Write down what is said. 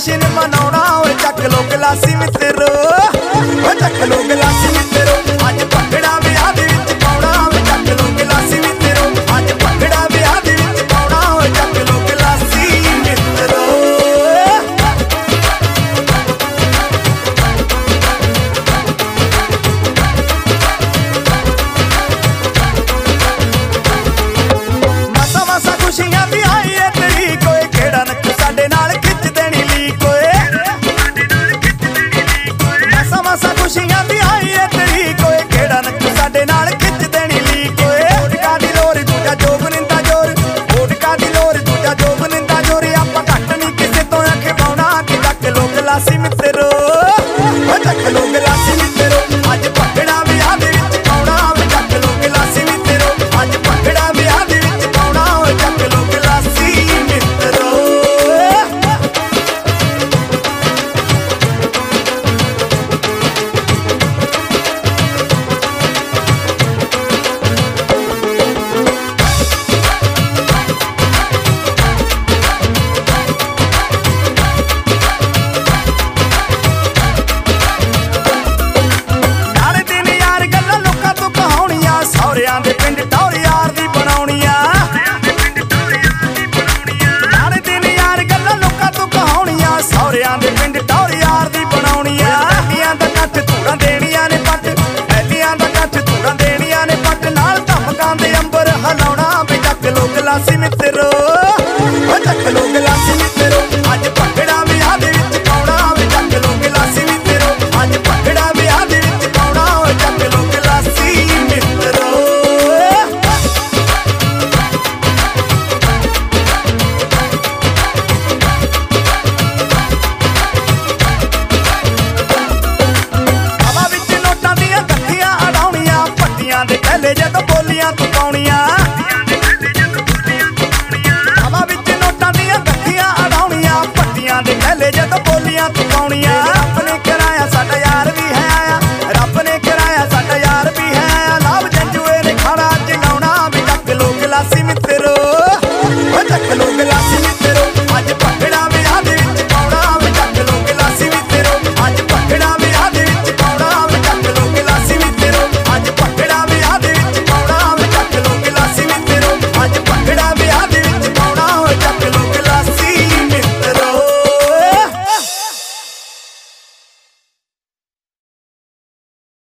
जशन मनाउणा ओए चक लो गलासी मित्रो ओ चक लो गलासी मित्रो अज भंगड़ा विआह दे विच पाउणा ओए चक लो गलासी मित्रो अज भंगड़ा विआह दे विच पाउणा ओए चक लो गलासी मित्रो। खुशियां दी आई है तेरी कोई केड़ा नक साडे नाल खिच देनी लीक ओए मासा मासा खुशियां दी आई है तेरी कोई केड़ा नक साडे नाल खिच देनी लीक ओए ओडका दी लोर दूजा जोग निंदा जोर ओडका दी लोर दूजा जोग निंदा जोर आपां घट नहीं किसे तो अख पाउणा कि चक लो गलासी मित्रो ओ चक लो गलासी मित्रो अज भंगड़ा विआह दे विच पाउणा वे चक लो गलासी मित्रो अज भंगड़ा विआह दे विच पाउणा वे चक लो गलासी मित्रो। नाले दिन यार गल्लां लोकां तों कहाउणियां सौरियां दे पिंड टौर यार दी बनाउणियां नाले दिन यार गल्लां लोकां तों कहाउणियां सौरियां दे पिंड टौर यार दी बनाउणियां ऐलियां दा कट्ठ धूड़ां देणियां ने पट ऐलियां दा कट्ठ धूड़ां देणियां ने पट नाल धमकां दे अंबर हलाउणा वे चक लो गलासी मित्रो ओ चक लो गलासी मित्रो अज भंगड़ा विआह दे विच पाउणा वे चक लो गलासी मित्रो अज भंगड़ा विआह दे विच पाउणा वे चक लो गलासी मित्रो। हवा विच नोटां दीयां गत्तियां अड़ाउणियां पट्टियां दे कहले जदों बोलियां तूं पाउणियां हवा विच नोटां दीयां गत्तियां अड़ाउणियां पट्टियां दे कहले जदों बोलियां तूं पाउणियां